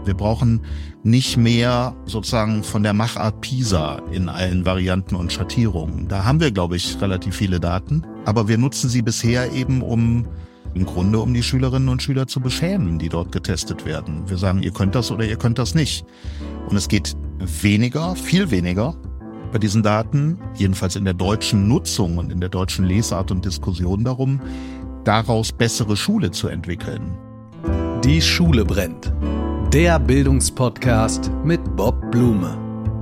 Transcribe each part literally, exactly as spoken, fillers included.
Wir brauchen nicht mehr sozusagen von der Machart PISA in allen Varianten und Schattierungen. Da haben wir, glaube ich, relativ viele Daten, aber wir nutzen sie bisher eben, um im Grunde um die Schülerinnen und Schüler zu beschämen, die dort getestet werden. Wir sagen, ihr könnt das oder ihr könnt das nicht. Und es geht weniger, viel weniger bei diesen Daten, jedenfalls in der deutschen Nutzung und in der deutschen Lesart und Diskussion darum, daraus bessere Schule zu entwickeln. Die Schule brennt. Der Bildungspodcast mit Bob Blume.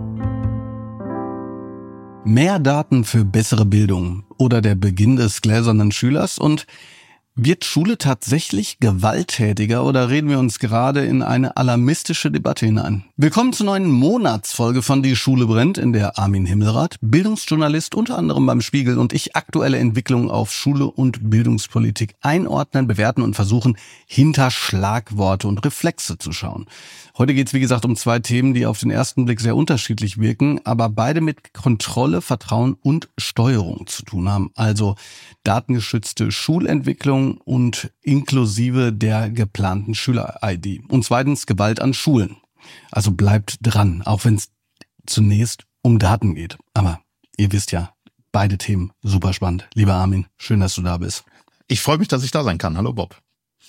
Mehr Daten für bessere Bildung oder der Beginn des gläsernen Schülers und wird Schule tatsächlich gewalttätiger oder reden wir uns gerade in eine alarmistische Debatte hinein? Willkommen zur neuen Monatsfolge von Die Schule brennt, in der Armin Himmelrath, Bildungsjournalist unter anderem beim Spiegel, und ich aktuelle Entwicklungen auf Schule und Bildungspolitik einordnen, bewerten und versuchen, hinter Schlagworte und Reflexe zu schauen. Heute geht es wie gesagt um zwei Themen, die auf den ersten Blick sehr unterschiedlich wirken, aber beide mit Kontrolle, Vertrauen und Steuerung zu tun haben. Also datengeschützte Schulentwicklung und inklusive der geplanten Schüler-I D. Und zweitens Gewalt an Schulen. Also bleibt dran, auch wenn es zunächst um Daten geht. Aber ihr wisst ja, beide Themen super spannend. Lieber Armin, schön, dass du da bist. Ich freue mich, dass ich da sein kann. Hallo Bob.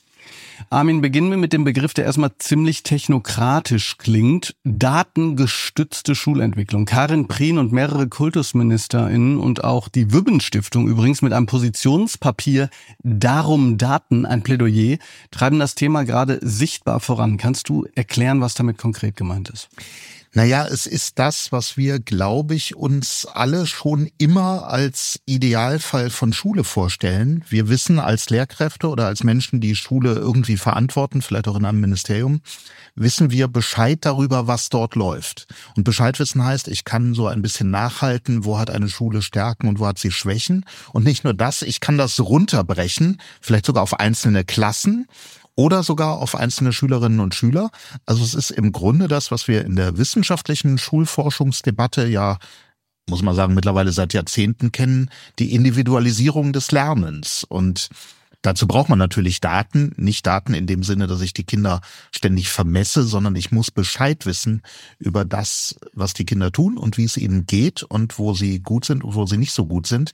Armin, beginnen wir mit dem Begriff, der erstmal ziemlich technokratisch klingt. Datengestützte Schulentwicklung. Karin Prien und mehrere KultusministerInnen und auch die Wübben-Stiftung übrigens mit einem Positionspapier Darum Daten, ein Plädoyer, treiben das Thema gerade sichtbar voran. Kannst du erklären, was damit konkret gemeint ist? Naja, es ist das, was wir, glaube ich, uns alle schon immer als Idealfall von Schule vorstellen. Wir wissen als Lehrkräfte oder als Menschen, die Schule irgendwie verantworten, vielleicht auch in einem Ministerium, wissen wir Bescheid darüber, was dort läuft. Und Bescheid wissen heißt, ich kann so ein bisschen nachhalten, wo hat eine Schule Stärken und wo hat sie Schwächen. Und nicht nur das, ich kann das runterbrechen, vielleicht sogar auf einzelne Klassen oder sogar auf einzelne Schülerinnen und Schüler. Also es ist im Grunde das, was wir in der wissenschaftlichen Schulforschungsdebatte ja, muss man sagen, mittlerweile seit Jahrzehnten kennen, die Individualisierung des Lernens. Und dazu braucht man natürlich Daten, nicht Daten in dem Sinne, dass ich die Kinder ständig vermesse, sondern ich muss Bescheid wissen über das, was die Kinder tun und wie es ihnen geht und wo sie gut sind und wo sie nicht so gut sind.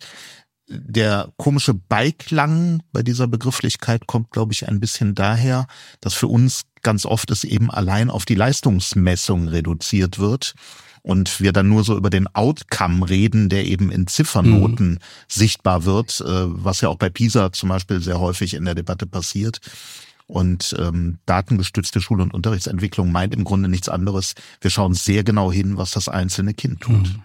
Der komische Beiklang bei dieser Begrifflichkeit kommt, glaube ich, ein bisschen daher, dass für uns ganz oft es eben allein auf die Leistungsmessung reduziert wird und wir dann nur so über den Outcome reden, der eben in Ziffernoten mhm. sichtbar wird, was ja auch bei PISA zum Beispiel sehr häufig in der Debatte passiert. Und ähm, datengestützte Schul- und Unterrichtsentwicklung meint im Grunde nichts anderes. Wir schauen sehr genau hin, was das einzelne Kind tut. Mhm.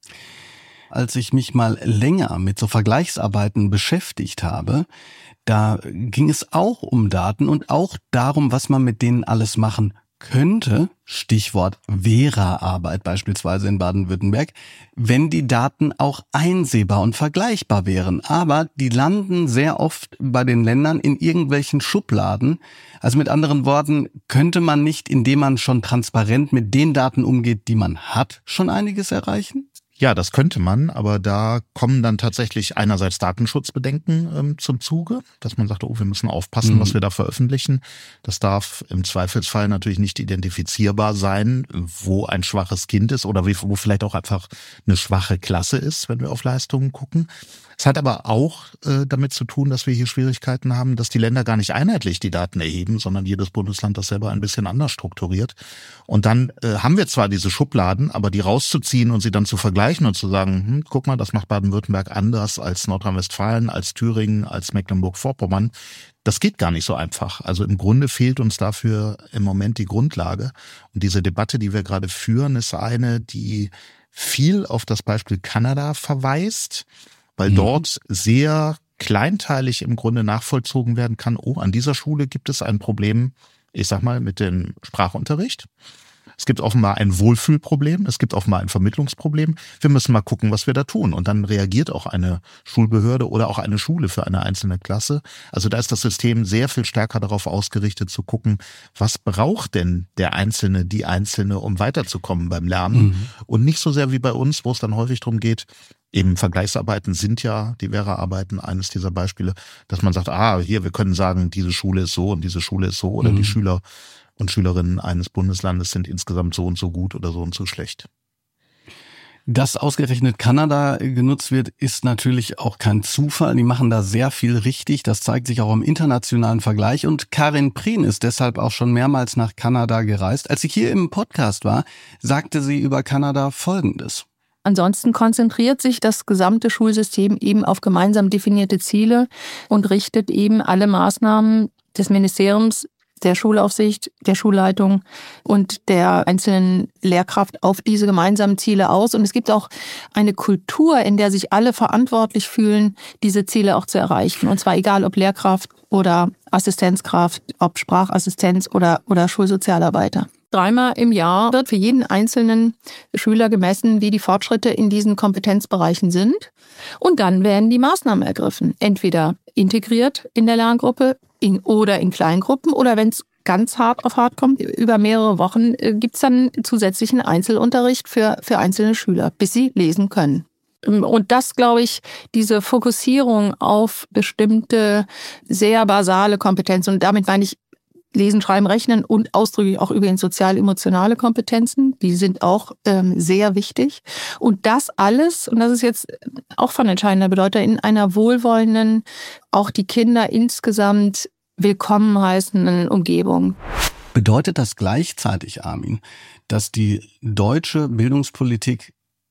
Als ich mich mal länger mit so Vergleichsarbeiten beschäftigt habe, da ging es auch um Daten und auch darum, was man mit denen alles machen könnte, Stichwort Vera-Arbeit beispielsweise in Baden-Württemberg, wenn die Daten auch einsehbar und vergleichbar wären. Aber die landen sehr oft bei den Ländern in irgendwelchen Schubladen. Also mit anderen Worten, könnte man nicht, indem man schon transparent mit den Daten umgeht, die man hat, schon einiges erreichen? Ja, das könnte man, aber da kommen dann tatsächlich einerseits Datenschutzbedenken ähm, zum Zuge, dass man sagt, oh, wir müssen aufpassen, mhm. was wir da veröffentlichen. Das darf im Zweifelsfall natürlich nicht identifizierbar sein, wo ein schwaches Kind ist oder wo vielleicht auch einfach eine schwache Klasse ist, wenn wir auf Leistungen gucken. Es hat aber auch äh, damit zu tun, dass wir hier Schwierigkeiten haben, dass die Länder gar nicht einheitlich die Daten erheben, sondern jedes Bundesland das selber ein bisschen anders strukturiert. Und dann äh, haben wir zwar diese Schubladen, aber die rauszuziehen und sie dann zu vergleichen und zu sagen, hm, guck mal, das macht Baden-Württemberg anders als Nordrhein-Westfalen, als Thüringen, als Mecklenburg-Vorpommern, das geht gar nicht so einfach. Also im Grunde fehlt uns dafür im Moment die Grundlage. Und diese Debatte, die wir gerade führen, ist eine, die viel auf das Beispiel Kanada verweist, weil mhm. dort sehr kleinteilig im Grunde nachvollzogen werden kann, oh, an dieser Schule gibt es ein Problem, ich sag mal, mit dem Sprachunterricht. Es gibt offenbar ein Wohlfühlproblem, es gibt offenbar ein Vermittlungsproblem. Wir müssen mal gucken, was wir da tun. Und dann reagiert auch eine Schulbehörde oder auch eine Schule für eine einzelne Klasse. Also da ist das System sehr viel stärker darauf ausgerichtet zu gucken, was braucht denn der Einzelne, die Einzelne, um weiterzukommen beim Lernen. Mhm. Und nicht so sehr wie bei uns, wo es dann häufig darum geht, eben Vergleichsarbeiten sind ja, die Vera-Arbeiten, eines dieser Beispiele, dass man sagt, ah, hier, wir können sagen, diese Schule ist so und diese Schule ist so oder mhm. die Schüler und Schülerinnen eines Bundeslandes sind insgesamt so und so gut oder so und so schlecht. Dass ausgerechnet Kanada genutzt wird, ist natürlich auch kein Zufall. Die machen da sehr viel richtig. Das zeigt sich auch im internationalen Vergleich. Und Karin Prien ist deshalb auch schon mehrmals nach Kanada gereist. Als sie hier im Podcast war, sagte sie über Kanada Folgendes. Ansonsten konzentriert sich das gesamte Schulsystem eben auf gemeinsam definierte Ziele und richtet eben alle Maßnahmen des Ministeriums, der Schulaufsicht, der Schulleitung und der einzelnen Lehrkraft auf diese gemeinsamen Ziele aus. Und es gibt auch eine Kultur, in der sich alle verantwortlich fühlen, diese Ziele auch zu erreichen. Und zwar egal, ob Lehrkraft oder Assistenzkraft, ob Sprachassistenz oder, oder Schulsozialarbeiter. Dreimal im Jahr wird für jeden einzelnen Schüler gemessen, wie die Fortschritte in diesen Kompetenzbereichen sind. Und dann werden die Maßnahmen ergriffen. Entweder integriert in der Lerngruppe in, oder in Kleingruppen. Oder wenn es ganz hart auf hart kommt, über mehrere Wochen äh, gibt es dann zusätzlichen Einzelunterricht für, für einzelne Schüler, bis sie lesen können. Und das, glaube ich, diese Fokussierung auf bestimmte sehr basale Kompetenzen, und damit meine ich Lesen, Schreiben, Rechnen und ausdrücklich auch übrigens sozial-emotionale Kompetenzen, die sind auch ähm, sehr wichtig. Und das alles, und das ist jetzt auch von entscheidender Bedeutung, in einer wohlwollenden, auch die Kinder insgesamt willkommen heißenden Umgebung. Bedeutet das gleichzeitig, Armin, dass die deutsche Bildungspolitik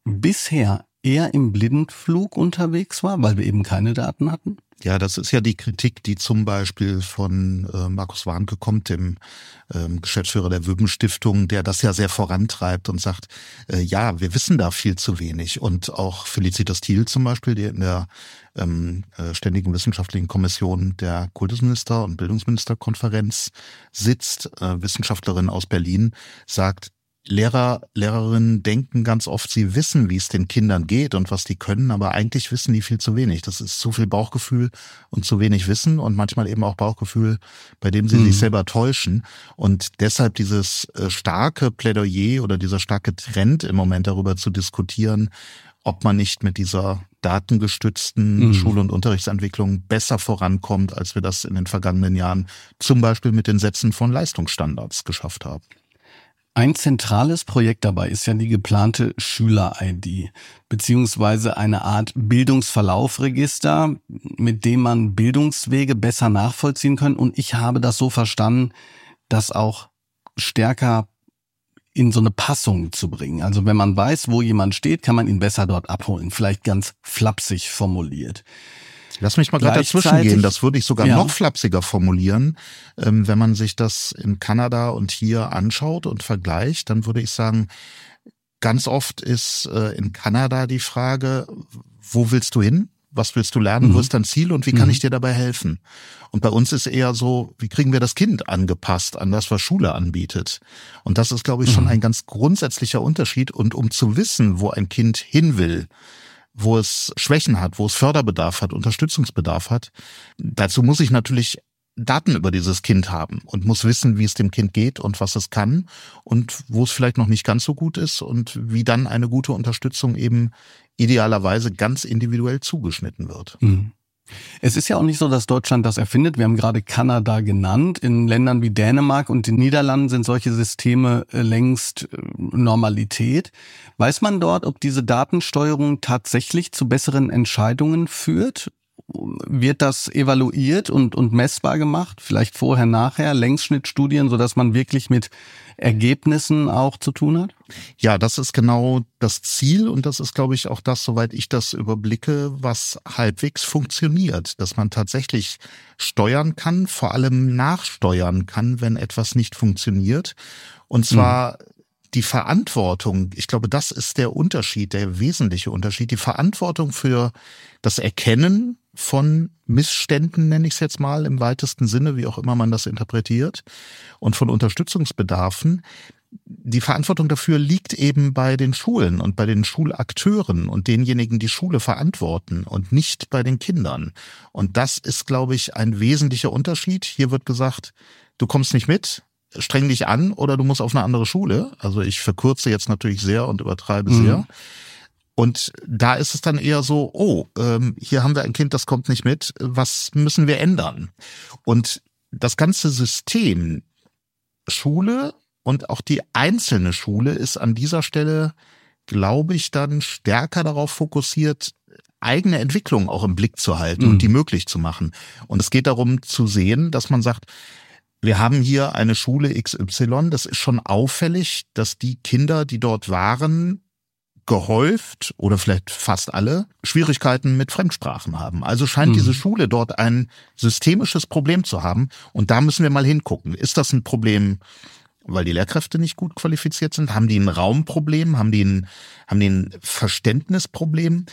bisher eher im Blindflug unterwegs war, weil wir eben keine Daten hatten? Ja, das ist ja die Kritik, die zum Beispiel von äh, Markus Warnke kommt, dem ähm, Geschäftsführer der Wübben-Stiftung, der das ja sehr vorantreibt und sagt, äh, ja, wir wissen da viel zu wenig. Und auch Felicitas Thiel zum Beispiel, die in der ähm, äh, Ständigen Wissenschaftlichen Kommission der Kultusminister- und Bildungsministerkonferenz sitzt, äh, Wissenschaftlerin aus Berlin, sagt, Lehrer, Lehrerinnen denken ganz oft, sie wissen, wie es den Kindern geht und was die können, aber eigentlich wissen die viel zu wenig. Das ist zu viel Bauchgefühl und zu wenig Wissen und manchmal eben auch Bauchgefühl, bei dem sie mhm. sich selber täuschen. Und deshalb dieses starke Plädoyer oder dieser starke Trend im Moment darüber zu diskutieren, ob man nicht mit dieser datengestützten mhm. Schul- und Unterrichtsentwicklung besser vorankommt, als wir das in den vergangenen Jahren zum Beispiel mit den Sätzen von Leistungsstandards geschafft haben. Ein zentrales Projekt dabei ist ja die geplante Schüler-I D, beziehungsweise eine Art Bildungsverlaufregister, mit dem man Bildungswege besser nachvollziehen kann. Und ich habe das so verstanden, das auch stärker in so eine Passung zu bringen. Also wenn man weiß, wo jemand steht, kann man ihn besser dort abholen. Vielleicht ganz flapsig formuliert. Lass mich mal gerade dazwischen gehen. Das würde ich sogar ja. noch flapsiger formulieren. Ähm, wenn man sich das in Kanada und hier anschaut und vergleicht, dann würde ich sagen, ganz oft ist äh, in Kanada die Frage, wo willst du hin? Was willst du lernen? Mhm. Wo ist dein Ziel? Und wie kann mhm. ich dir dabei helfen? Und bei uns ist eher so, wie kriegen wir das Kind angepasst an das, was Schule anbietet? Und das ist, glaube ich, schon mhm. ein ganz grundsätzlicher Unterschied. Und um zu wissen, wo ein Kind hin will, wo es Schwächen hat, wo es Förderbedarf hat, Unterstützungsbedarf hat. Dazu muss ich natürlich Daten über dieses Kind haben und muss wissen, wie es dem Kind geht und was es kann und wo es vielleicht noch nicht ganz so gut ist und wie dann eine gute Unterstützung eben idealerweise ganz individuell zugeschnitten wird. Mhm. Es ist ja auch nicht so, dass Deutschland das erfindet. Wir haben gerade Kanada genannt. In Ländern wie Dänemark und den Niederlanden sind solche Systeme längst Normalität. Weiß man dort, ob diese Datensteuerung tatsächlich zu besseren Entscheidungen führt? Wird das evaluiert und, und messbar gemacht? Vielleicht vorher, nachher, Längsschnittstudien, sodass man wirklich mit Ergebnissen auch zu tun hat? Ja, das ist genau das Ziel und das ist, glaube ich, auch das, soweit ich das überblicke, was halbwegs funktioniert, dass man tatsächlich steuern kann, vor allem nachsteuern kann, wenn etwas nicht funktioniert. Und zwar mhm. die Verantwortung, ich glaube, das ist der Unterschied, der wesentliche Unterschied, die Verantwortung für das Erkennen von Missständen, nenne ich es jetzt mal, im weitesten Sinne, wie auch immer man das interpretiert, und von Unterstützungsbedarfen. Die Verantwortung dafür liegt eben bei den Schulen und bei den Schulakteuren und denjenigen, die Schule verantworten und nicht bei den Kindern. Und das ist, glaube ich, ein wesentlicher Unterschied. Hier wird gesagt, du kommst nicht mit, streng dich an oder du musst auf eine andere Schule. Also ich verkürze jetzt natürlich sehr und übertreibe mhm. sehr. Und da ist es dann eher so, oh, ähm, hier haben wir ein Kind, das kommt nicht mit, was müssen wir ändern? Und das ganze System Schule und auch die einzelne Schule ist an dieser Stelle, glaube ich, dann stärker darauf fokussiert, eigene Entwicklung auch im Blick zu halten mhm. und die möglich zu machen. Und es geht darum zu sehen, dass man sagt, wir haben hier eine Schule X Y, das ist schon auffällig, dass die Kinder, die dort waren, gehäuft oder vielleicht fast alle Schwierigkeiten mit Fremdsprachen haben. Also scheint mhm. diese Schule dort ein systemisches Problem zu haben. Und da müssen wir mal hingucken. Ist das ein Problem, weil die Lehrkräfte nicht gut qualifiziert sind? Haben die ein Raumproblem? Haben die ein, haben die ein Verständnisproblem?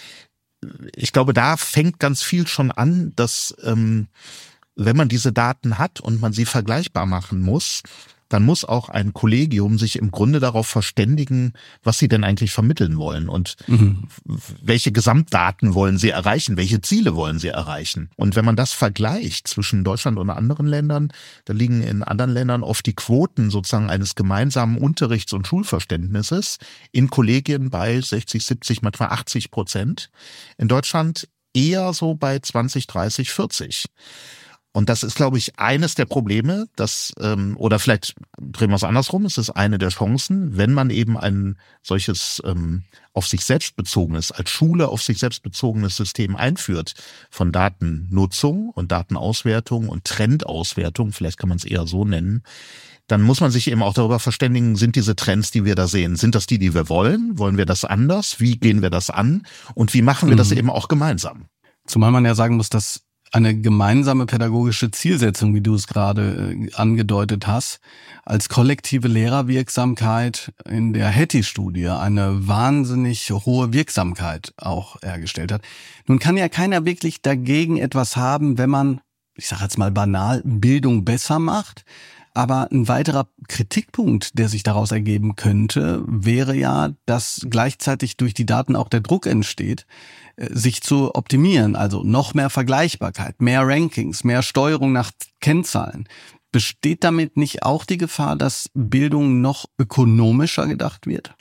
Ich glaube, da fängt ganz viel schon an, dass ähm, wenn man diese Daten hat und man sie vergleichbar machen muss, dann muss auch ein Kollegium sich im Grunde darauf verständigen, was sie denn eigentlich vermitteln wollen und mhm. welche Gesamtdaten wollen sie erreichen, welche Ziele wollen sie erreichen. Und wenn man das vergleicht zwischen Deutschland und anderen Ländern, da liegen in anderen Ländern oft die Quoten sozusagen eines gemeinsamen Unterrichts- und Schulverständnisses in Kollegien bei sechzig, siebzig, manchmal achtzig Prozent. In Deutschland eher so bei zwanzig, dreißig, vierzig. Und das ist, glaube ich, eines der Probleme, dass, ähm, oder vielleicht drehen wir es andersrum, es ist eine der Chancen, wenn man eben ein solches ähm, auf sich selbst bezogenes, als Schule auf sich selbst bezogenes System einführt von Datennutzung und Datenauswertung und Trendauswertung, vielleicht kann man es eher so nennen, dann muss man sich eben auch darüber verständigen, sind diese Trends, die wir da sehen, sind das die, die wir wollen? Wollen wir das anders? Wie gehen wir das an? Und wie machen wir mhm. das eben auch gemeinsam? Zumal man ja sagen muss, dass eine gemeinsame pädagogische Zielsetzung, wie du es gerade äh, angedeutet hast, als kollektive Lehrerwirksamkeit in der Hattie-Studie eine wahnsinnig hohe Wirksamkeit auch hergestellt hat. Nun kann ja keiner wirklich dagegen etwas haben, wenn man, ich sage jetzt mal banal, Bildung besser macht. Aber ein weiterer Kritikpunkt, der sich daraus ergeben könnte, wäre ja, dass gleichzeitig durch die Daten auch der Druck entsteht, sich zu optimieren, also noch mehr Vergleichbarkeit, mehr Rankings, mehr Steuerung nach Kennzahlen. Besteht damit nicht auch die Gefahr, dass Bildung noch ökonomischer gedacht wird?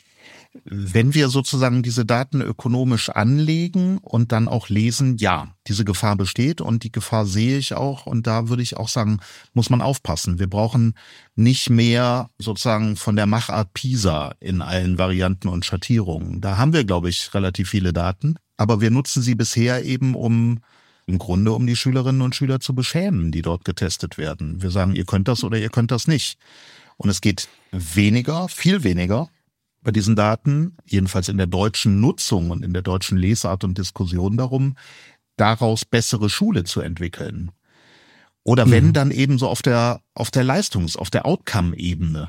Wenn wir sozusagen diese Daten ökonomisch anlegen und dann auch lesen, ja, diese Gefahr besteht und die Gefahr sehe ich auch und da würde ich auch sagen, muss man aufpassen. Wir brauchen nicht mehr sozusagen von der Machart PISA in allen Varianten und Schattierungen. Da haben wir, glaube ich, relativ viele Daten, aber wir nutzen sie bisher eben, um im Grunde um die Schülerinnen und Schüler zu beschämen, die dort getestet werden. Wir sagen, ihr könnt das oder ihr könnt das nicht. Und es geht weniger, viel weniger bei diesen Daten, jedenfalls in der deutschen Nutzung und in der deutschen Lesart und Diskussion darum, daraus bessere Schule zu entwickeln. Oder wenn, mhm. dann eben so auf der, auf der Leistungs-, auf der Outcome-Ebene.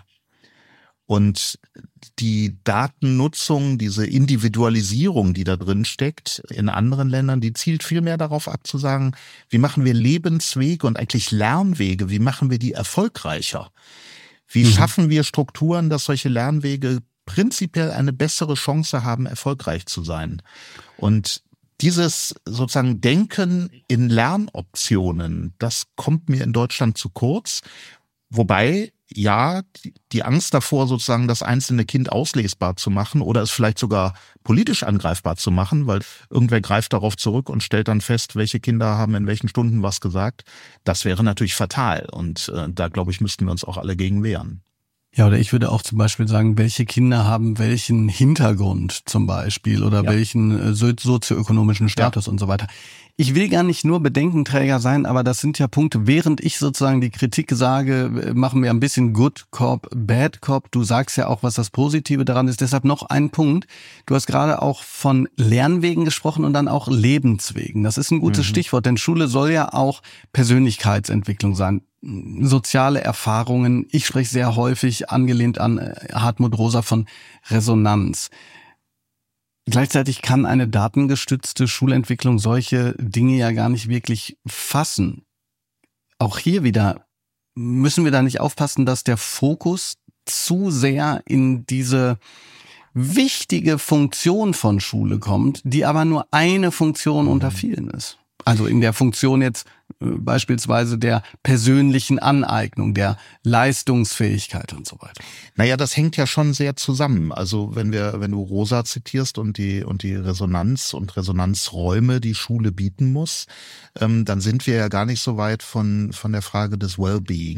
Und die Datennutzung, diese Individualisierung, die da drin steckt, in anderen Ländern, die zielt viel mehr darauf ab zu sagen, wie machen wir Lebenswege und eigentlich Lernwege, wie machen wir die erfolgreicher? Wie mhm. schaffen wir Strukturen, dass solche Lernwege prinzipiell eine bessere Chance haben, erfolgreich zu sein. Und dieses sozusagen Denken in Lernoptionen, das kommt mir in Deutschland zu kurz. Wobei, ja, die Angst davor, sozusagen das einzelne Kind auslesbar zu machen oder es vielleicht sogar politisch angreifbar zu machen, weil irgendwer greift darauf zurück und stellt dann fest, welche Kinder haben in welchen Stunden was gesagt, das wäre natürlich fatal. Und äh, da, glaube ich, müssten wir uns auch alle gegen wehren. Ja, oder ich würde auch zum Beispiel sagen, welche Kinder haben welchen Hintergrund zum Beispiel oder ja. welchen sozioökonomischen Status ja. und so weiter. Ich will gar nicht nur Bedenkenträger sein, aber das sind ja Punkte, während ich sozusagen die Kritik sage, machen wir ein bisschen Good Cop, Bad Cop. Du sagst ja auch, was das Positive daran ist. Deshalb noch ein Punkt. Du hast gerade auch von Lernwegen gesprochen und dann auch Lebenswegen. Das ist ein gutes mhm. Stichwort, denn Schule soll ja auch Persönlichkeitsentwicklung sein. Soziale Erfahrungen. Ich spreche sehr häufig, angelehnt an Hartmut Rosa, von Resonanz. Gleichzeitig kann eine datengestützte Schulentwicklung solche Dinge ja gar nicht wirklich fassen. Auch hier wieder müssen wir da nicht aufpassen, dass der Fokus zu sehr in diese wichtige Funktion von Schule kommt, die aber nur eine Funktion unter vielen ist. Also in der Funktion jetzt äh, beispielsweise der persönlichen Aneignung, der Leistungsfähigkeit und so weiter. Naja, das hängt ja schon sehr zusammen. Also wenn wir, wenn du Rosa zitierst und die und die Resonanz und Resonanzräume, die Schule bieten muss, ähm, dann sind wir ja gar nicht so weit von von der Frage des Wellbeing,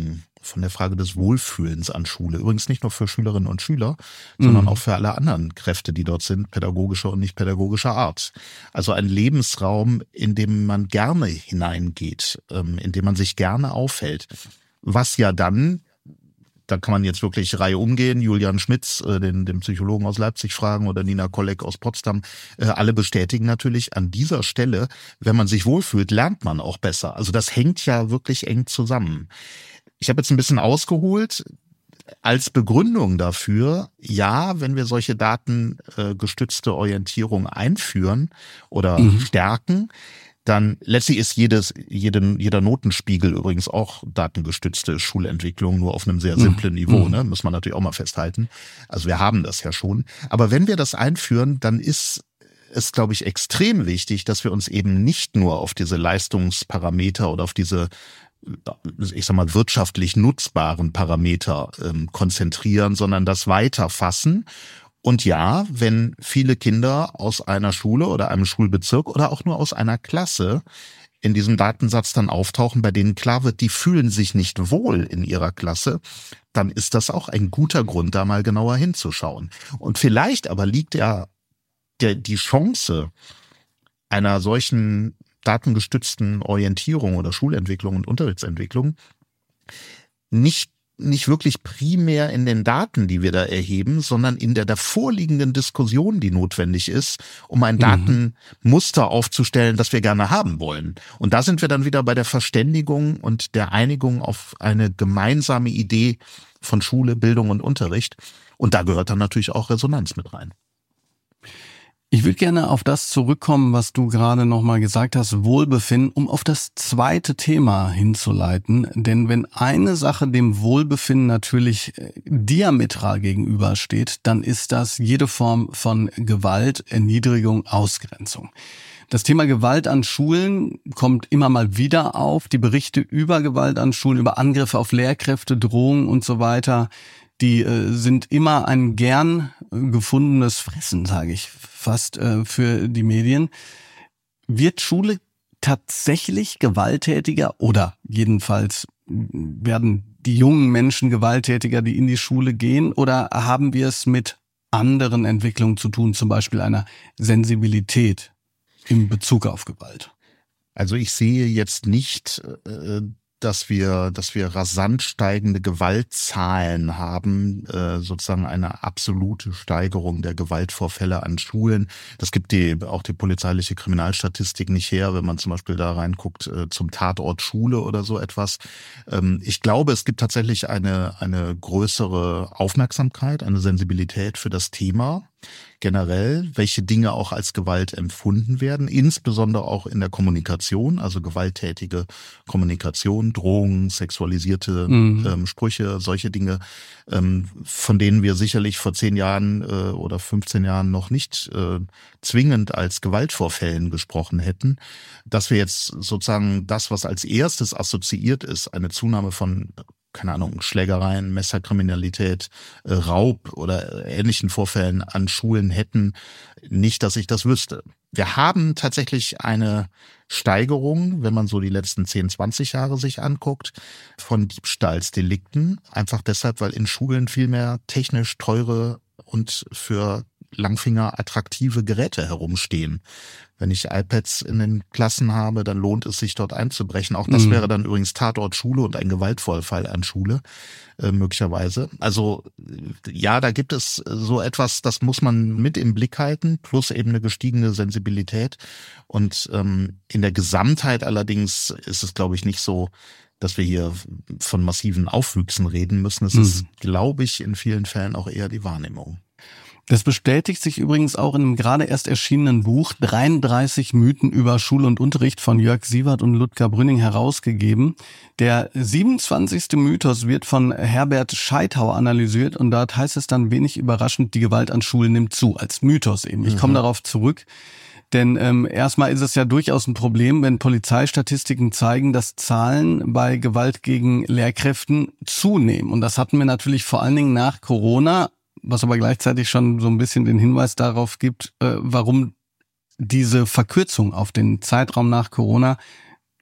von der Frage des Wohlfühlens an Schule. Übrigens nicht nur für Schülerinnen und Schüler, sondern mhm. auch für alle anderen Kräfte, die dort sind, pädagogischer und nicht pädagogischer Art. Also ein Lebensraum, in dem man gerne hineingeht, in dem man sich gerne aufhält. Was ja dann, da kann man jetzt wirklich Reihe umgehen, Julian Schmitz, den, den Psychologen aus Leipzig fragen oder Nina Kolleg aus Potsdam, alle bestätigen natürlich an dieser Stelle, wenn man sich wohlfühlt, lernt man auch besser. Also das hängt ja wirklich eng zusammen. Ich habe jetzt ein bisschen ausgeholt. Als Begründung dafür, ja, wenn wir solche datengestützte Orientierung einführen oder mhm. stärken, dann letztlich ist jedes, jeden, jeder Notenspiegel übrigens auch datengestützte Schulentwicklung, nur auf einem sehr simplen Niveau, ne? Muss man natürlich auch mal festhalten. Also wir haben das ja schon. Aber wenn wir das einführen, dann ist es, glaube ich, extrem wichtig, dass wir uns eben nicht nur auf diese Leistungsparameter oder auf diese, ich sag mal, wirtschaftlich nutzbaren Parameter ähm, konzentrieren, sondern das weiterfassen. Und ja, wenn viele Kinder aus einer Schule oder einem Schulbezirk oder auch nur aus einer Klasse in diesem Datensatz dann auftauchen, bei denen klar wird, die fühlen sich nicht wohl in ihrer Klasse, dann ist das auch ein guter Grund, da mal genauer hinzuschauen. Und vielleicht aber liegt ja der, die Chance einer solchen datengestützten Orientierung oder Schulentwicklung und Unterrichtsentwicklung nicht nicht wirklich primär in den Daten, die wir da erheben, sondern in der davorliegenden Diskussion, die notwendig ist, um ein mhm. Datenmuster aufzustellen, das wir gerne haben wollen. Und da sind wir dann wieder bei der Verständigung und der Einigung auf eine gemeinsame Idee von Schule, Bildung und Unterricht. Und da gehört dann natürlich auch Resonanz mit rein. Ich würde gerne auf das zurückkommen, was du gerade nochmal gesagt hast, Wohlbefinden, um auf das zweite Thema hinzuleiten. Denn wenn eine Sache dem Wohlbefinden natürlich diametral gegenübersteht, dann ist das jede Form von Gewalt, Erniedrigung, Ausgrenzung. Das Thema Gewalt an Schulen kommt immer mal wieder auf. Die Berichte über Gewalt an Schulen, über Angriffe auf Lehrkräfte, Drohungen und so weiter, die äh, sind immer ein gern gefundenes Fressen, sage ich fast, äh, für die Medien. Wird Schule tatsächlich gewalttätiger oder jedenfalls werden die jungen Menschen gewalttätiger, die in die Schule gehen, oder haben wir es mit anderen Entwicklungen zu tun, zum Beispiel einer Sensibilität in Bezug auf Gewalt? Also ich sehe jetzt nicht, äh, dass wir, dass wir rasant steigende Gewaltzahlen haben, äh, sozusagen eine absolute Steigerung der Gewaltvorfälle an Schulen. Das gibt die, auch die polizeiliche Kriminalstatistik nicht her, wenn man zum Beispiel da reinguckt äh, zum Tatort Schule oder so etwas. Ähm, ich glaube, es gibt tatsächlich eine, eine größere Aufmerksamkeit, eine Sensibilität für das Thema. Generell, welche Dinge auch als Gewalt empfunden werden, insbesondere auch in der Kommunikation, also gewalttätige Kommunikation, Drohungen, sexualisierte mhm. ähm, Sprüche, solche Dinge, ähm, von denen wir sicherlich vor zehn Jahren äh, oder fünfzehn Jahren noch nicht äh, zwingend als Gewaltvorfällen gesprochen hätten. Dass wir jetzt sozusagen das, was als erstes assoziiert ist, eine Zunahme von keine Ahnung, Schlägereien, Messerkriminalität, äh, Raub oder ähnlichen Vorfällen an Schulen hätten, nicht, dass ich das wüsste. Wir haben tatsächlich eine Steigerung, wenn man so die letzten zehn, zwanzig Jahre sich anguckt, von Diebstahlsdelikten. Einfach deshalb, weil in Schulen viel mehr technisch teure und für Langfinger attraktive Geräte herumstehen. Wenn ich iPads in den Klassen habe, dann lohnt es sich, dort einzubrechen. Auch das mhm. wäre dann übrigens Tatort Schule und ein Gewaltvorfall an Schule, äh, möglicherweise. Also ja, da gibt es so etwas, das muss man mit im Blick halten, plus eben eine gestiegene Sensibilität. Und ähm, in der Gesamtheit allerdings ist es, glaube ich, nicht so, dass wir hier von massiven Aufwüchsen reden müssen. Es mhm. ist, glaube ich, in vielen Fällen auch eher die Wahrnehmung. Das bestätigt sich übrigens auch in einem gerade erst erschienenen Buch, dreiunddreißig Mythen über Schule und Unterricht von Jörg Sievert und Ludger Brünning herausgegeben. Der siebenundzwanzigste Mythos wird von Herbert Scheithau analysiert und dort heißt es dann wenig überraschend, die Gewalt an Schulen nimmt zu, als Mythos eben. Ich komme mhm. darauf zurück. Denn ähm, erstmal ist es ja durchaus ein Problem, wenn Polizeistatistiken zeigen, dass Zahlen bei Gewalt gegen Lehrkräften zunehmen. Und das hatten wir natürlich vor allen Dingen nach Corona, was aber gleichzeitig schon so ein bisschen den Hinweis darauf gibt, äh, warum diese Verkürzung auf den Zeitraum nach Corona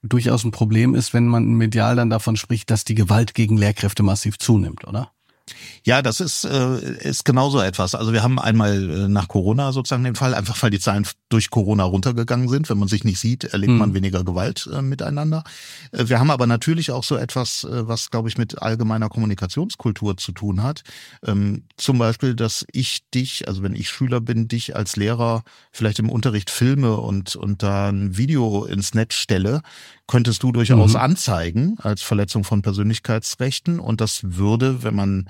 durchaus ein Problem ist, wenn man medial dann davon spricht, dass die Gewalt gegen Lehrkräfte massiv zunimmt, oder? Ja, das ist, äh, ist genauso etwas. Also wir haben einmal äh, nach Corona sozusagen den Fall, einfach weil die Zahlen durch Corona runtergegangen sind. Wenn man sich nicht sieht, erlebt man hm. weniger Gewalt äh, miteinander. Äh, wir haben aber natürlich auch so etwas, äh, was, glaube ich, mit allgemeiner Kommunikationskultur zu tun hat. Ähm, zum Beispiel, dass ich dich, also wenn ich Schüler bin, dich als Lehrer vielleicht im Unterricht filme und, und da ein Video ins Netz stelle, könntest du durchaus mhm. anzeigen als Verletzung von Persönlichkeitsrechten. Und das würde, wenn man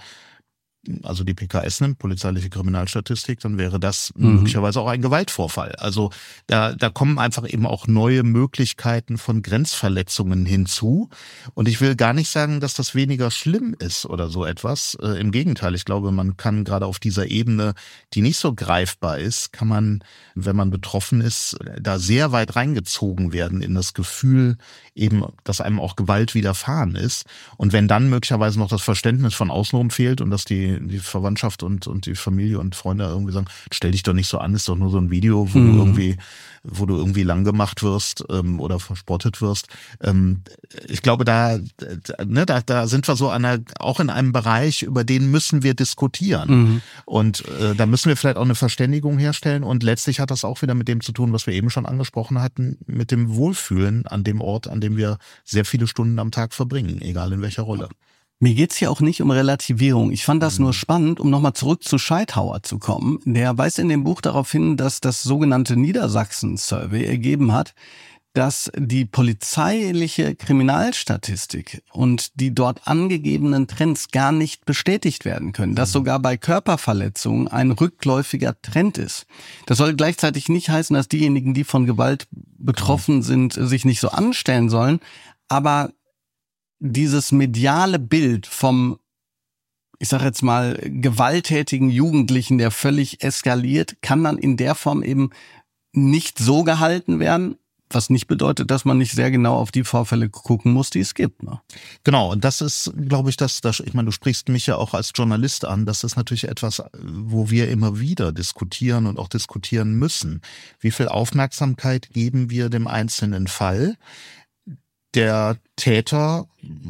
also die P K S nimmt, polizeiliche Kriminalstatistik, dann wäre das mhm. möglicherweise auch ein Gewaltvorfall. Also da, da kommen einfach eben auch neue Möglichkeiten von Grenzverletzungen hinzu. Und ich will gar nicht sagen, dass das weniger schlimm ist oder so etwas. Äh, Im Gegenteil, ich glaube, man kann gerade auf dieser Ebene, die nicht so greifbar ist, kann man, wenn man betroffen ist, da sehr weit reingezogen werden in das Gefühl eben, dass einem auch Gewalt widerfahren ist. Und wenn dann möglicherweise noch das Verständnis von außenrum fehlt und dass die die Verwandtschaft und, und die Familie und Freunde irgendwie sagen, stell dich doch nicht so an, ist doch nur so ein Video, wo mhm. du irgendwie, wo du irgendwie lang gemacht wirst ähm, oder verspottet wirst. Ähm, ich glaube, da, ne, da, da sind wir so an einer, auch in einem Bereich, über den müssen wir diskutieren. Mhm. Und äh, da müssen wir vielleicht auch eine Verständigung herstellen. Und letztlich hat das auch wieder mit dem zu tun, was wir eben schon angesprochen hatten, mit dem Wohlfühlen an dem Ort, an dem wir sehr viele Stunden am Tag verbringen, egal in welcher Rolle. Mir geht's hier auch nicht um Relativierung. Ich fand das mhm. nur spannend, um nochmal zurück zu Scheithauer zu kommen. Der weist in dem Buch darauf hin, dass das sogenannte Niedersachsen-Survey ergeben hat, dass die polizeiliche Kriminalstatistik und die dort angegebenen Trends gar nicht bestätigt werden können. Dass sogar bei Körperverletzungen ein rückläufiger Trend ist. Das soll gleichzeitig nicht heißen, dass diejenigen, die von Gewalt betroffen sind, sich nicht so anstellen sollen. Aber dieses mediale Bild vom, ich sag jetzt mal, gewalttätigen Jugendlichen, der völlig eskaliert, kann dann in der Form eben nicht so gehalten werden, was nicht bedeutet, dass man nicht sehr genau auf die Vorfälle gucken muss, die es gibt. Ne? Genau, und das ist, glaube ich, das, das, ich meine, du sprichst mich ja auch als Journalist an, das ist natürlich etwas, wo wir immer wieder diskutieren und auch diskutieren müssen. Wie viel Aufmerksamkeit geben wir dem einzelnen Fall? Der Täter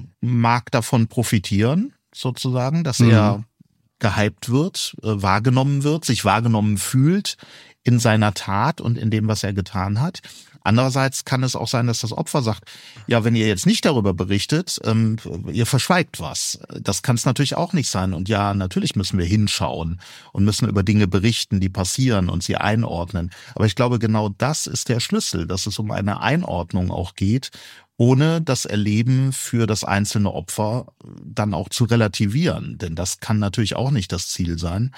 mag davon profitieren, sozusagen, dass mhm. er gehypt wird, äh, wahrgenommen wird, sich wahrgenommen fühlt in seiner Tat und in dem, was er getan hat. Andererseits kann es auch sein, dass das Opfer sagt, ja, wenn ihr jetzt nicht darüber berichtet, ähm, ihr verschweigt was. Das kann es natürlich auch nicht sein. Und ja, natürlich müssen wir hinschauen und müssen über Dinge berichten, die passieren und sie einordnen. Aber ich glaube, genau das ist der Schlüssel, dass es um eine Einordnung auch geht, ohne das Erleben für das einzelne Opfer dann auch zu relativieren. Denn das kann natürlich auch nicht das Ziel sein.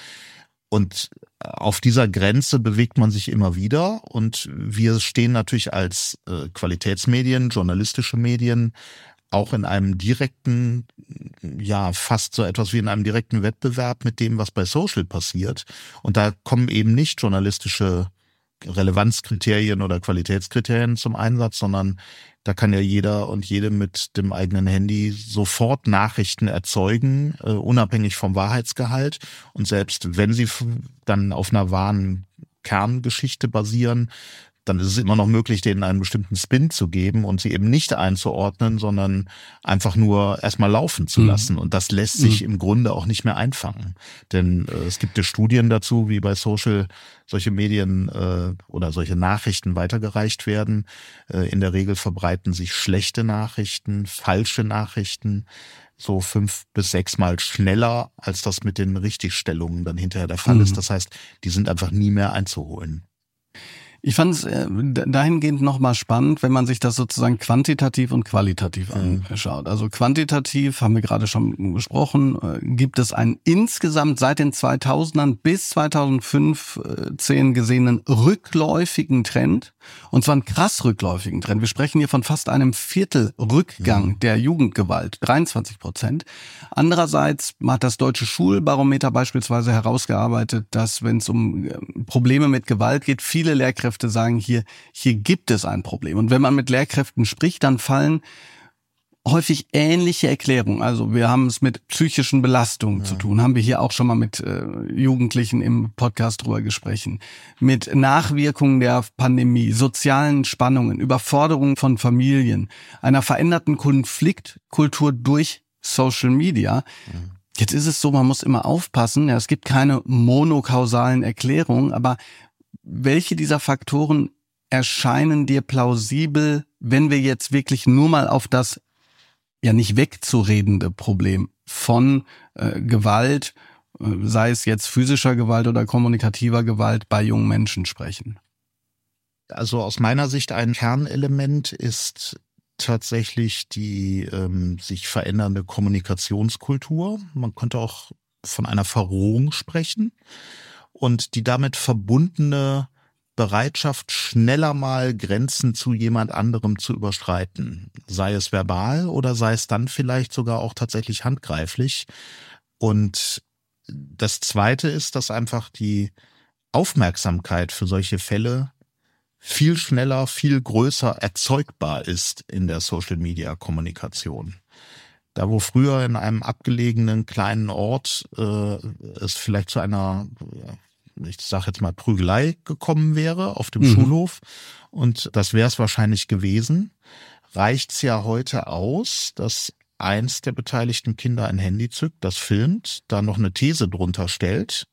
Und auf dieser Grenze bewegt man sich immer wieder. Und wir stehen natürlich als äh, Qualitätsmedien, journalistische Medien, auch in einem direkten, ja, fast so etwas wie in einem direkten Wettbewerb mit dem, was bei Social passiert. Und da kommen eben nicht journalistische Relevanzkriterien oder Qualitätskriterien zum Einsatz, sondern da kann ja jeder und jede mit dem eigenen Handy sofort Nachrichten erzeugen, uh, unabhängig vom Wahrheitsgehalt. Und selbst wenn sie dann auf einer wahren Kerngeschichte basieren, dann ist es immer noch möglich, denen einen bestimmten Spin zu geben und sie eben nicht einzuordnen, sondern einfach nur erstmal laufen zu lassen. Mhm. Und das lässt sich mhm. im Grunde auch nicht mehr einfangen. Denn äh, es gibt ja Studien dazu, wie bei Social solche Medien äh, oder solche Nachrichten weitergereicht werden. Äh, in der Regel verbreiten sich schlechte Nachrichten, falsche Nachrichten so fünf bis sechs Mal schneller, als das mit den Richtigstellungen dann hinterher der Fall mhm. ist. Das heißt, die sind einfach nie mehr einzuholen. Ich fand es äh, dahingehend nochmal spannend, wenn man sich das sozusagen quantitativ und qualitativ anschaut. Also quantitativ, haben wir gerade schon besprochen, äh, gibt es einen insgesamt seit den zweitausendern bis zweitausendfünfzehn gesehenen rückläufigen Trend. Und zwar einen krass rückläufigen Trend. Wir sprechen hier von fast einem Viertel Rückgang mhm. der Jugendgewalt, dreiundzwanzig Prozent. Andererseits hat das Deutsche Schulbarometer beispielsweise herausgearbeitet, dass, wenn es um Probleme mit Gewalt geht, viele Lehrkräfte sagen, hier, hier gibt es ein Problem. Und wenn man mit Lehrkräften spricht, dann fallen häufig ähnliche Erklärungen. Also wir haben es mit psychischen Belastungen ja. zu tun. Haben wir hier auch schon mal mit äh, Jugendlichen im Podcast drüber gesprochen. Mit Nachwirkungen der Pandemie, sozialen Spannungen, Überforderungen von Familien, einer veränderten Konfliktkultur durch Social Media. Ja. Jetzt ist es so, man muss immer aufpassen. Ja, es gibt keine monokausalen Erklärungen, aber welche dieser Faktoren erscheinen dir plausibel, wenn wir jetzt wirklich nur mal auf das ja nicht wegzuredende Problem von äh, Gewalt, äh, sei es jetzt physischer Gewalt oder kommunikativer Gewalt bei jungen Menschen sprechen? Also aus meiner Sicht ein Kernelement ist tatsächlich die ähm, sich verändernde Kommunikationskultur. Man könnte auch von einer Verrohung sprechen und die damit verbundene Bereitschaft, schneller mal Grenzen zu jemand anderem zu überschreiten, sei es verbal oder sei es dann vielleicht sogar auch tatsächlich handgreiflich. Und das Zweite ist, dass einfach die Aufmerksamkeit für solche Fälle viel schneller, viel größer erzeugbar ist in der Social-Media-Kommunikation. Da wo früher in einem abgelegenen kleinen Ort äh, es vielleicht zu einer, ich sage jetzt mal Prügelei gekommen wäre auf dem mhm. Schulhof, und das wäre es wahrscheinlich gewesen, reicht's ja heute aus, dass eins der beteiligten Kinder ein Handy zückt, das filmt, da noch eine These drunter stellt,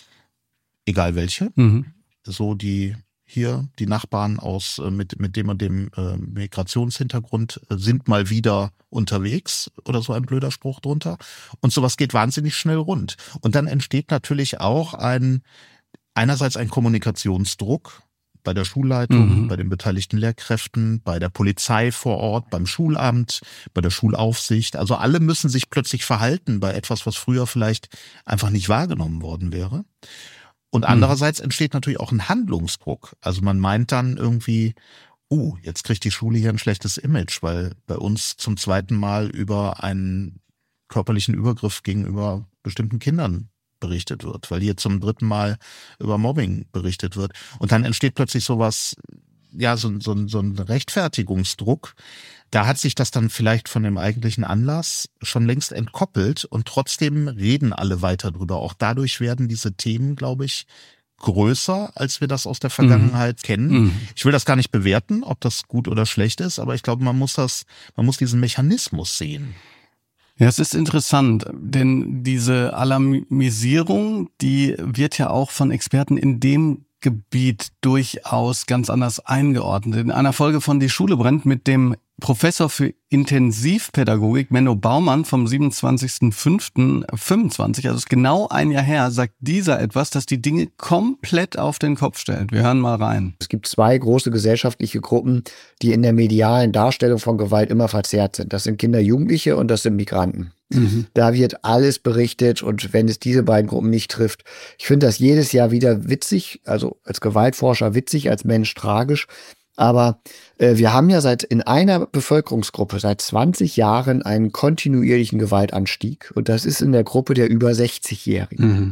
egal welche, mhm. so die hier, die Nachbarn aus mit mit dem und dem äh, Migrationshintergrund äh, sind mal wieder unterwegs oder so ein blöder Spruch drunter. Und sowas geht wahnsinnig schnell rund. Und dann entsteht natürlich auch ein einerseits ein Kommunikationsdruck bei der Schulleitung, mhm. bei den beteiligten Lehrkräften, bei der Polizei vor Ort, beim Schulamt, bei der Schulaufsicht. Also alle müssen sich plötzlich verhalten bei etwas, was früher vielleicht einfach nicht wahrgenommen worden wäre. Und andererseits entsteht natürlich auch ein Handlungsdruck. Also man meint dann irgendwie, uh, jetzt kriegt die Schule hier ein schlechtes Image, weil bei uns zum zweiten Mal über einen körperlichen Übergriff gegenüber bestimmten Kindern berichtet wird, weil hier zum dritten Mal über Mobbing berichtet wird. Und dann entsteht plötzlich sowas, ja, so, so, so ein Rechtfertigungsdruck. Da hat sich das dann vielleicht von dem eigentlichen Anlass schon längst entkoppelt und trotzdem reden alle weiter drüber. Auch dadurch werden diese Themen, glaube ich, größer, als wir das aus der Vergangenheit mhm. kennen. Mhm. Ich will das gar nicht bewerten, ob das gut oder schlecht ist, aber ich glaube, man muss das, man muss diesen Mechanismus sehen. Ja, es ist interessant, denn diese Alarmisierung, die wird ja auch von Experten in dem Gebiet durchaus ganz anders eingeordnet. In einer Folge von Die Schule brennt mit dem Professor für Intensivpädagogik Menno Baumann vom siebenundzwanzigsten fünften fünfundzwanzig, also ist genau ein Jahr her, sagt dieser etwas, das die Dinge komplett auf den Kopf stellt. Wir hören mal rein. Es gibt zwei große gesellschaftliche Gruppen, die in der medialen Darstellung von Gewalt immer verzerrt sind. Das sind Kinder, Jugendliche und das sind Migranten. Mhm. Da wird alles berichtet, und wenn es diese beiden Gruppen nicht trifft, ich finde das jedes Jahr wieder witzig, also als Gewaltforscher witzig, als Mensch tragisch. Aber äh, wir haben ja seit in einer Bevölkerungsgruppe seit zwanzig Jahren einen kontinuierlichen Gewaltanstieg. Und das ist in der Gruppe der über sechzigjährigen. Mhm.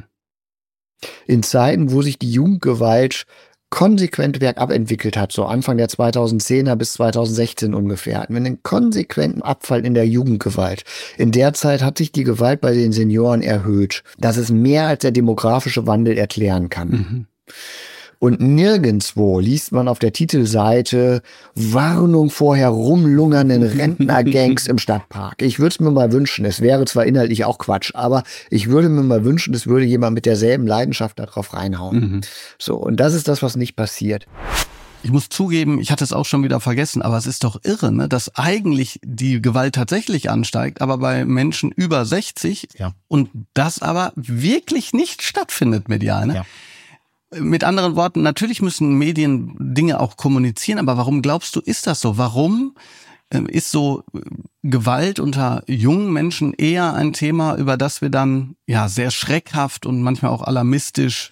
In Zeiten, wo sich die Jugendgewalt konsequent bergab entwickelt hat, so Anfang der zweitausendzehner bis zweitausendsechzehn ungefähr, hatten wir einen konsequenten Abfall in der Jugendgewalt. In der Zeit hat sich die Gewalt bei den Senioren erhöht. Das ist mehr, als der demografische Wandel erklären kann. Mhm. Und nirgendwo liest man auf der Titelseite Warnung vor herumlungernden Rentnergangs im Stadtpark. Ich würde es mir mal wünschen, es wäre zwar inhaltlich auch Quatsch, aber ich würde mir mal wünschen, es würde jemand mit derselben Leidenschaft darauf reinhauen. Mhm. So, und das ist das, was nicht passiert. Ich muss zugeben, ich hatte es auch schon wieder vergessen, aber es ist doch irre, ne, dass eigentlich die Gewalt tatsächlich ansteigt, aber bei Menschen über sechzig ja. und das aber wirklich nicht stattfindet medial. Ne? Ja. Mit anderen Worten, natürlich müssen Medien Dinge auch kommunizieren, aber warum glaubst du, ist das so? Warum ist so Gewalt unter jungen Menschen eher ein Thema, über das wir dann ja sehr schreckhaft und manchmal auch alarmistisch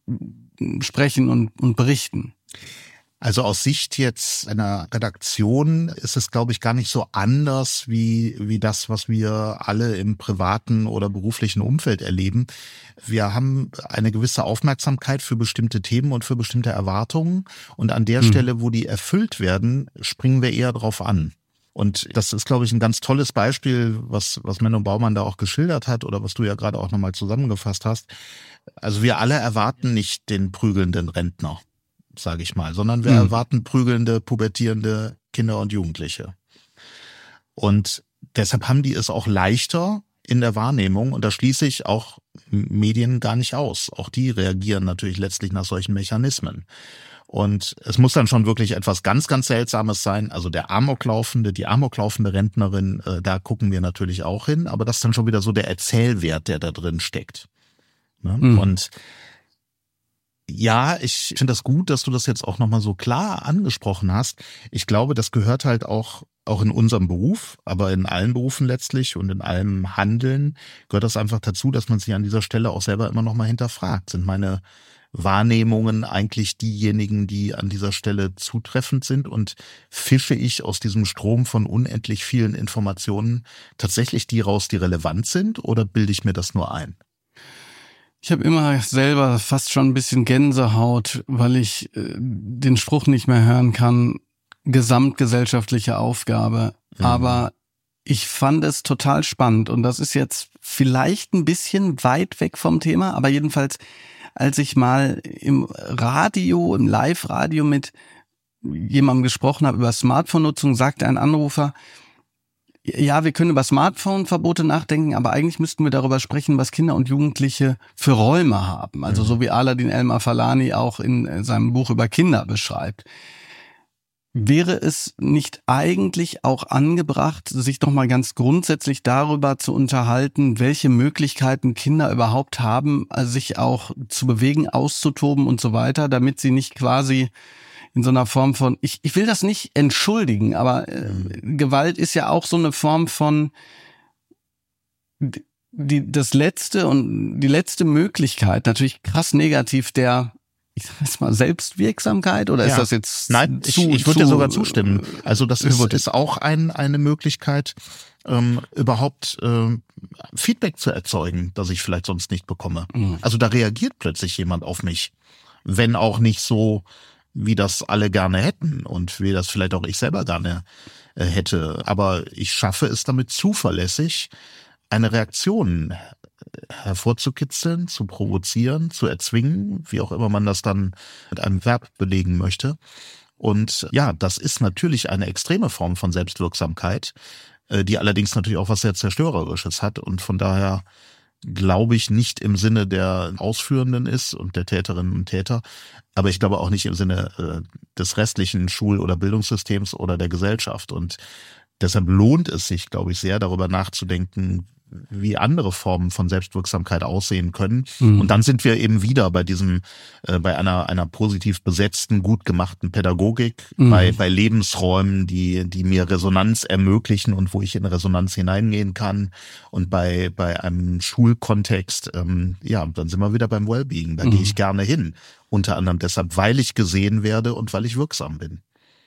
sprechen und, und berichten? Also aus Sicht jetzt einer Redaktion ist es, glaube ich, gar nicht so anders wie wie das, was wir alle im privaten oder beruflichen Umfeld erleben. Wir haben eine gewisse Aufmerksamkeit für bestimmte Themen und für bestimmte Erwartungen. Und an der mhm. Stelle, wo die erfüllt werden, springen wir eher drauf an. Und das ist, glaube ich, ein ganz tolles Beispiel, was, was Menno Baumann da auch geschildert hat oder was du ja gerade auch nochmal zusammengefasst hast. Also wir alle erwarten nicht den prügelnden Rentner, sage ich mal, sondern wir mhm. erwarten prügelnde, pubertierende Kinder und Jugendliche. Und deshalb haben die es auch leichter in der Wahrnehmung und da schließe ich auch Medien gar nicht aus. Auch die reagieren natürlich letztlich nach solchen Mechanismen. Und es muss dann schon wirklich etwas ganz, ganz Seltsames sein. Also der amoklaufende, die amoklaufende Rentnerin, äh, da gucken wir natürlich auch hin. Aber das ist dann schon wieder so der Erzählwert, der da drin steckt. Ne? Mhm. Und ja, ich finde das gut, dass du das jetzt auch nochmal so klar angesprochen hast. Ich glaube, das gehört halt auch, auch in unserem Beruf, aber in allen Berufen letztlich und in allem Handeln gehört das einfach dazu, dass man sich an dieser Stelle auch selber immer nochmal hinterfragt. Sind meine Wahrnehmungen eigentlich diejenigen, die an dieser Stelle zutreffend sind und fische ich aus diesem Strom von unendlich vielen Informationen tatsächlich die raus, die relevant sind oder bilde ich mir das nur ein? Ich habe immer selber fast schon ein bisschen Gänsehaut, weil ich äh, den Spruch nicht mehr hören kann, gesamtgesellschaftliche Aufgabe. Mhm. Aber ich fand es total spannend und das ist jetzt vielleicht ein bisschen weit weg vom Thema, aber jedenfalls als ich mal im Radio, im Live-Radio mit jemandem gesprochen habe über Smartphone-Nutzung, sagte ein Anrufer, ja, wir können über Smartphone-Verbote nachdenken, aber eigentlich müssten wir darüber sprechen, was Kinder und Jugendliche für Räume haben. Also so wie Aladin El-Mafalani auch in seinem Buch über Kinder beschreibt. Wäre es nicht eigentlich auch angebracht, sich doch mal ganz grundsätzlich darüber zu unterhalten, welche Möglichkeiten Kinder überhaupt haben, sich auch zu bewegen, auszutoben und so weiter, damit sie nicht quasi in so einer Form von, ich, ich will das nicht entschuldigen, aber äh, Gewalt ist ja auch so eine Form von die das letzte und die letzte Möglichkeit, natürlich krass negativ der ich sag jetzt mal Selbstwirksamkeit oder ja. ist das jetzt Nein, zu, ich, ich würde dir sogar zustimmen. Also das ist, ist auch ein, eine Möglichkeit, ähm, überhaupt äh, Feedback zu erzeugen, das ich vielleicht sonst nicht bekomme. Mhm. Also da reagiert plötzlich jemand auf mich, wenn auch nicht so, wie das alle gerne hätten und wie das vielleicht auch ich selber gerne äh, hätte. Aber ich schaffe es damit zuverlässig, eine Reaktion hervorzukitzeln, zu provozieren, zu erzwingen, wie auch immer man das dann mit einem Verb belegen möchte. Und ja, das ist natürlich eine extreme Form von Selbstwirksamkeit, die allerdings natürlich auch was sehr Zerstörerisches hat und von daher glaube ich nicht im Sinne der Ausführenden ist und der Täterinnen und Täter, aber ich glaube auch nicht im Sinne des restlichen Schul- oder Bildungssystems oder der Gesellschaft und deshalb lohnt es sich, glaube ich, sehr darüber nachzudenken, wie andere Formen von Selbstwirksamkeit aussehen können. Mhm. Und dann sind wir eben wieder bei diesem, äh, bei einer einer positiv besetzten, gut gemachten Pädagogik, mhm. bei bei Lebensräumen, die die mir Resonanz ermöglichen und wo ich in Resonanz hineingehen kann. Und bei bei einem Schulkontext, ähm, ja, dann sind wir wieder beim Wellbeing. Da mhm. gehe ich gerne hin. Unter anderem deshalb, weil ich gesehen werde und weil ich wirksam bin.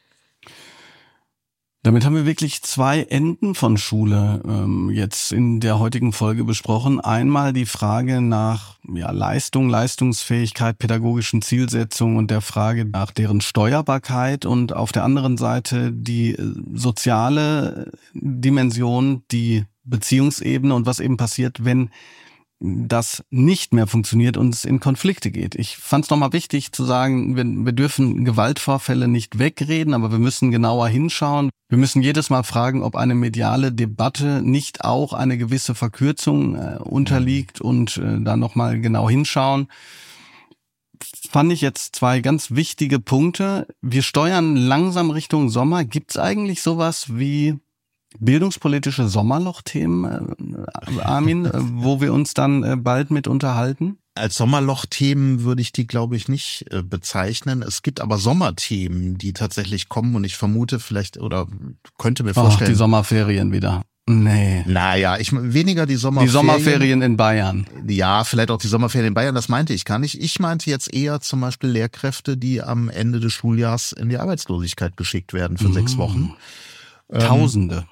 Damit haben wir wirklich zwei Enden von Schule ähm, jetzt in der heutigen Folge besprochen. Einmal die Frage nach ja, Leistung, Leistungsfähigkeit, pädagogischen Zielsetzungen und der Frage nach deren Steuerbarkeit und auf der anderen Seite die äh, soziale Dimension, die Beziehungsebene und was eben passiert, wenn das nicht mehr funktioniert und es in Konflikte geht. Ich fand es nochmal wichtig zu sagen, wir, wir dürfen Gewaltvorfälle nicht wegreden, aber wir müssen genauer hinschauen. Wir müssen jedes Mal fragen, ob eine mediale Debatte nicht auch eine gewisse Verkürzung äh, unterliegt und äh, da nochmal genau hinschauen. Fand ich jetzt zwei ganz wichtige Punkte. Wir steuern langsam Richtung Sommer. Gibt es eigentlich sowas wie bildungspolitische Sommerlochthemen, Armin, wo wir uns dann bald mit unterhalten? Als Sommerlochthemen würde ich die, glaube ich, nicht bezeichnen. Es gibt aber Sommerthemen, die tatsächlich kommen und ich vermute vielleicht oder könnte mir vorstellen. Ach, die Sommerferien wieder. Nee. Naja, ich weniger die Sommerferien. Die Sommerferien in Bayern. Ja, vielleicht auch die Sommerferien in Bayern, das meinte ich gar nicht. Ich meinte jetzt eher zum Beispiel Lehrkräfte, die am Ende des Schuljahrs in die Arbeitslosigkeit geschickt werden für mmh. sechs Wochen. Tausende.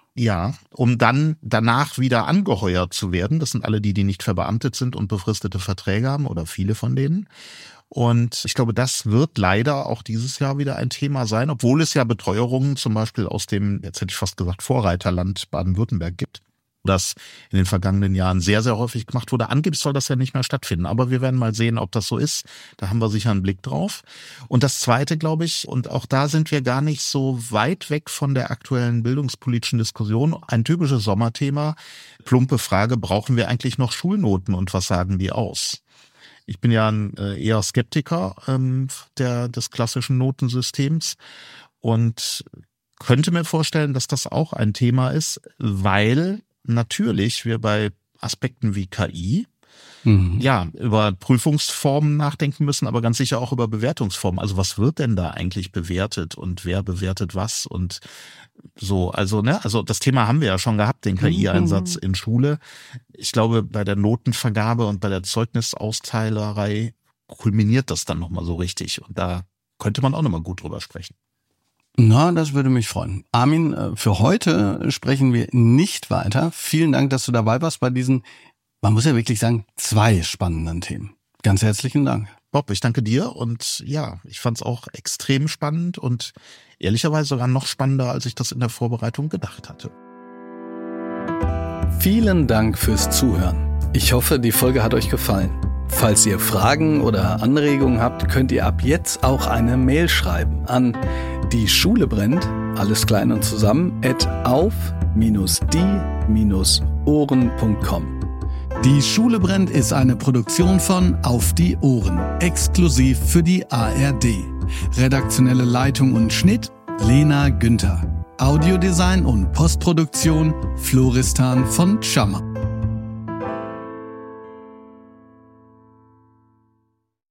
Ja, um dann danach wieder angeheuert zu werden. Das sind alle die, die nicht verbeamtet sind und befristete Verträge haben oder viele von denen. Und ich glaube, das wird leider auch dieses Jahr wieder ein Thema sein, obwohl es ja Beteuerungen zum Beispiel aus dem, jetzt hätte ich fast gesagt, Vorreiterland Baden-Württemberg gibt, das in den vergangenen Jahren sehr, sehr häufig gemacht wurde. Angeblich soll das ja nicht mehr stattfinden, aber wir werden mal sehen, ob das so ist. Da haben wir sicher einen Blick drauf. Und das Zweite, glaube ich, und auch da sind wir gar nicht so weit weg von der aktuellen bildungspolitischen Diskussion. Ein typisches Sommerthema, plumpe Frage, brauchen wir eigentlich noch Schulnoten und was sagen die aus? Ich bin ja ein äh, eher Skeptiker ähm, der, des klassischen Notensystems und könnte mir vorstellen, dass das auch ein Thema ist, weil natürlich wir bei Aspekten wie K I mhm. ja über Prüfungsformen nachdenken müssen, aber ganz sicher auch über Bewertungsformen. Also was wird denn da eigentlich bewertet und wer bewertet was und so. Also ne, also das Thema haben wir ja schon gehabt, den K I-Einsatz mhm. in Schule. Ich glaube, bei der Notenvergabe und bei der Zeugnisausteilerei kulminiert das dann nochmal so richtig und da könnte man auch nochmal gut drüber sprechen. Na, das würde mich freuen. Armin, für heute sprechen wir nicht weiter. Vielen Dank, dass du dabei warst bei diesen, man muss ja wirklich sagen, zwei spannenden Themen. Ganz herzlichen Dank. Bob, ich danke dir und ja, ich fand es auch extrem spannend und ehrlicherweise sogar noch spannender, als ich das in der Vorbereitung gedacht hatte. Vielen Dank fürs Zuhören. Ich hoffe, die Folge hat euch gefallen. Falls ihr Fragen oder Anregungen habt, könnt ihr ab jetzt auch eine Mail schreiben an die Schule brennt, alles klein und zusammen, at auf die ohren punkt com. Die Schule brennt ist eine Produktion von Auf die Ohren, exklusiv für die A R D. Redaktionelle Leitung und Schnitt Lena Günther. Audiodesign und Postproduktion Floristan von Schammer.